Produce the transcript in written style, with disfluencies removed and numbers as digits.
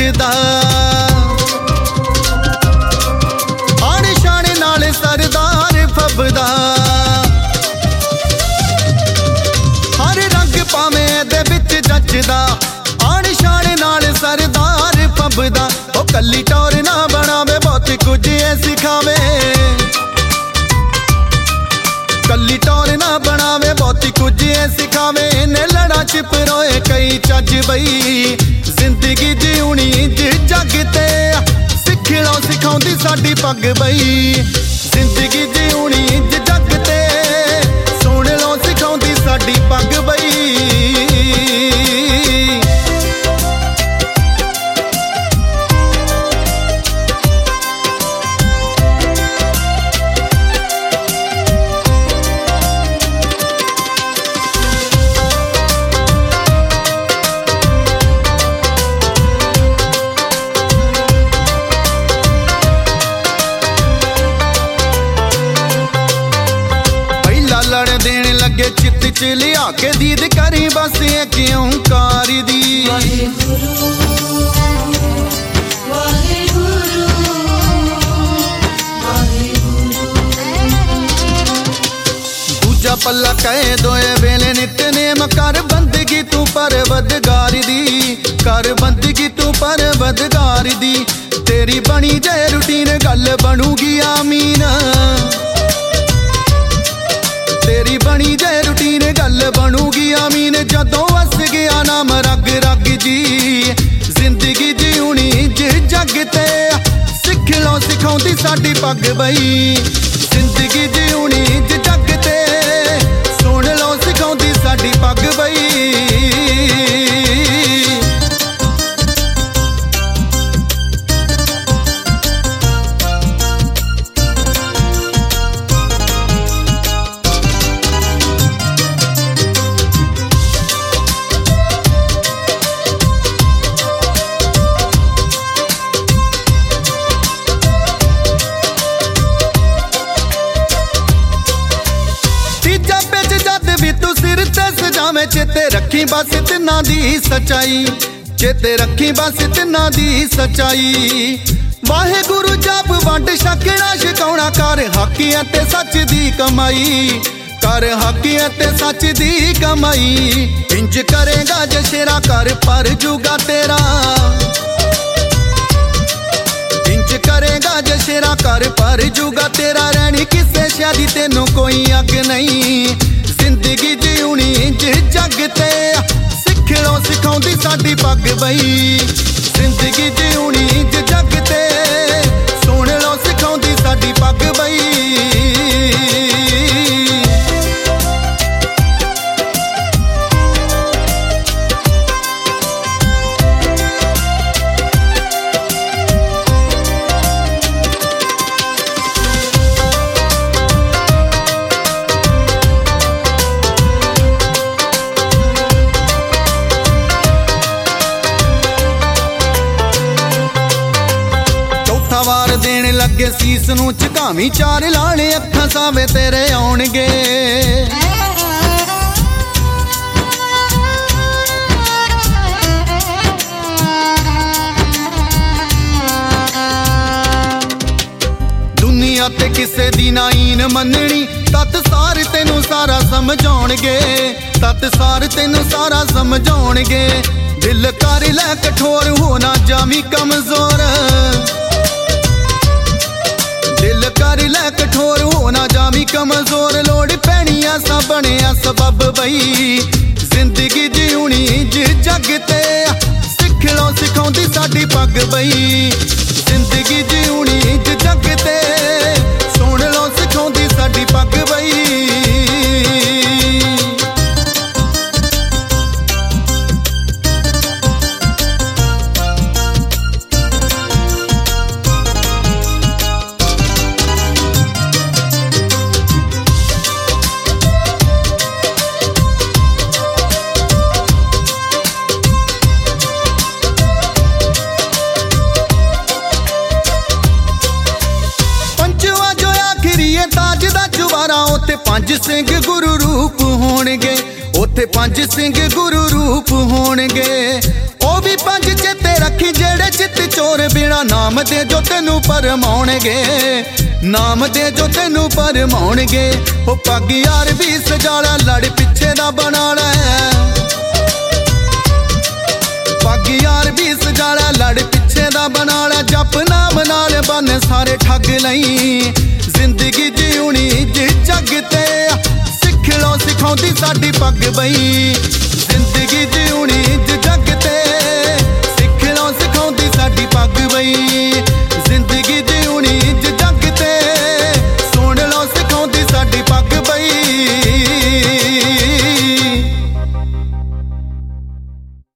जगदा आने शाने नाल सरदार फबदा हर रंग भावें दे विच जचदा आने शाने नाल सरदार फबदा ओ कल्ली टौर ना बनावे बहुत कुछ ऐ सिखावे कल्ली टौर ना बनावे बहुत कुछ ऐ सिखावे ने लड़ा चिपरोए कई चज बई जिंदगी जीउणी जग ते सिखलो सिखाउंदी साडी पग बई जिंदगी जीउणी जग ते सुन लो सिखाउंदी साडी पग बई लड़ देन लगे चित च लिया के दीद करी बस क्यों कार दी दूजा पल्ला कहे दोए वेले नितनेम कर बंदगी तू परवदगार दी कर बंदगी तू परवदगार दी तेरी बनी जाए रूटीन गल बनूगी आमीन तेरी बनी जाए रूटीन गल बनूगी आमीन जदों वस गया नाम रग रग जी जिंदगी जीउणी जग ते सिख लो सिखाउंदी साडी पग बई जिंदगी जीउणी जग ते सुन लो सिखाउंदी साडी पग बई चेते रखी बस तिन्ना दी सच्चाई चेते रखी बस तिन्ना दी सच्चाई वाहे गुरु जप वंड छकना छकाउणा कर हकियां ते सच दी कमाई कर हकियां ते सच दी कमाई इंज करेगा जशेरा कर पर जुगा तेरा इंज करेगा जशेरा कर पर जुगा तेरा रहनी किसे शादी तेनू कोई अग नहीं जिंदगी जीउणी जग ते सिख लो सिखाउंदी साडी पग बई जिंदगी जीउणी जग ते सुन लो सिखाउंदी साडी पग बई वार देन लगे सीस नू झुकावी चार लाने अखां सावे तेरे आउणगे दुनिया ते किसे दी नाईन मननी तत सार तेनू सारा समझाउणगे तत सार तेनू सारा समझाउणगे दिल कर लै कठोर होना जावी कमजोर दिल कर लै कठोर होना जावी कमजोर लोड़ पैनी ऐसा बनिया सबब बई जिंदगी जीउणी जग ते सिख लो सिखाउंदी साडी पग बई जिंदगी जीउणी जग ते सुन लो सिखाउंदी साडी पग बई पंज सिंह गुरु रूप होणगे उत्थे पंज सिंह गुरु रूप होणगे ओ भी पंज चेते ਰੱਖੀ ਜਿਹੜੇ ਚਿੱਤ ਚੋਰ ਬਿਨਾ ਨਾਮ ਦੇ ਜੋ ਤੈਨੂੰ ਪਰਮਾਉਣਗੇ, ਨਾਮ ਦੇ ਜੋ ਤੈਨੂੰ ਪਰਮਾਉਣਗੇ। ਉਹ ਪੱਗ ਯਾਰ ਵੀ ਸਜਾਲਾ ਲੜ ਪਿੱਛੇ ਦਾ ਬਣਾ ਲੈ, ਪੱਗ ਯਾਰ ਵੀ ਸਜਾਲਾ ਲੜ ਪਿੱਛੇ ਦਾ ਬਣਾ ਲੈ। ਜਪ ਨਾਮ ਨਾਲ ਬੰਨ ਸਾਰੇ ਠੱਗ ਲਈ, ਜ਼ਿੰਦਗੀ ਜਿਉਣੀ ਜੱਗ ਤੇ ਸਿੱਖ ਲੋ ਸਿਖਾਉਂਦੀ ਸਾਡੀ ਪੱਗ ਬਈ। ਜ਼ਿੰਦਗੀ ਜਿਉਣੀ ਜੱਗ ਤੇ ਸਿੱਖ ਲੋ ਸਿਖਾਉਂਦੀ ਸਾਡੀ ਪੱਗ ਬਈ।